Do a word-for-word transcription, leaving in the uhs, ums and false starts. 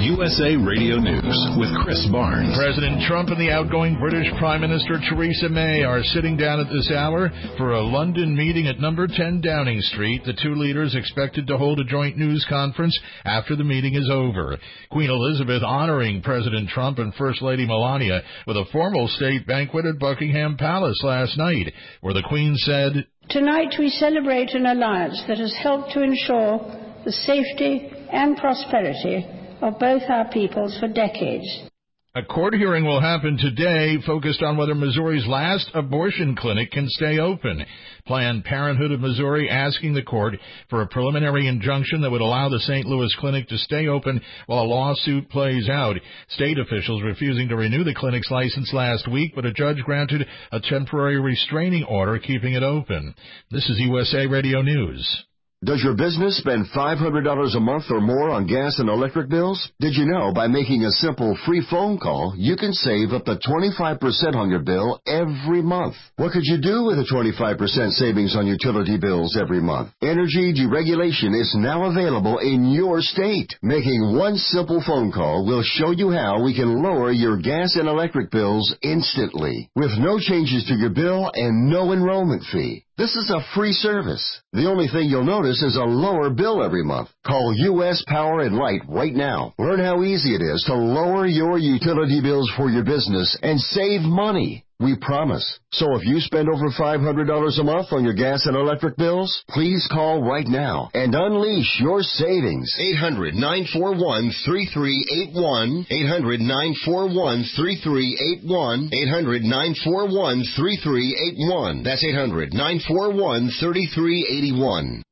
U S A Radio News with Chris Barnes. President Trump and the outgoing British Prime Minister Theresa May are sitting down at this hour for a London meeting at number ten Downing Street. The two leaders expected to hold a joint news conference after the meeting is over. Queen Elizabeth honoring President Trump and First Lady Melania with a formal state banquet at Buckingham Palace last night, where the Queen said, "Tonight we celebrate an alliance that has helped to ensure the safety and prosperity of both our peoples for decades." A court hearing will happen today focused on whether Missouri's last abortion clinic can stay open. Planned Parenthood of Missouri asking the court for a preliminary injunction that would allow the Saint Louis clinic to stay open while a lawsuit plays out. State officials refusing to renew the clinic's license last week, but a judge granted a temporary restraining order keeping it open. This is U S A Radio News. Does your business spend five hundred dollars a month or more on gas and electric bills? Did you know by making a simple free phone call, you can save up to twenty-five percent on your bill every month? What could you do with a twenty-five percent savings on utility bills every month? Energy deregulation is now available in your state. Making one simple phone call will show you how we can lower your gas and electric bills instantly, with no changes to your bill and no enrollment fee. This is a free service. The only thing you'll notice is a lower bill every month. Call U S Power and Light right now. Learn how easy it is to lower your utility bills for your business and save money. We promise. So if you spend over five hundred dollars a month on your gas and electric bills, please call right now and unleash your savings. eight hundred, nine four one, three three eight one. eight hundred, nine four one, three three eight one. eight hundred, nine four one, three three eight one. That's eight hundred, nine four one, three three eight one.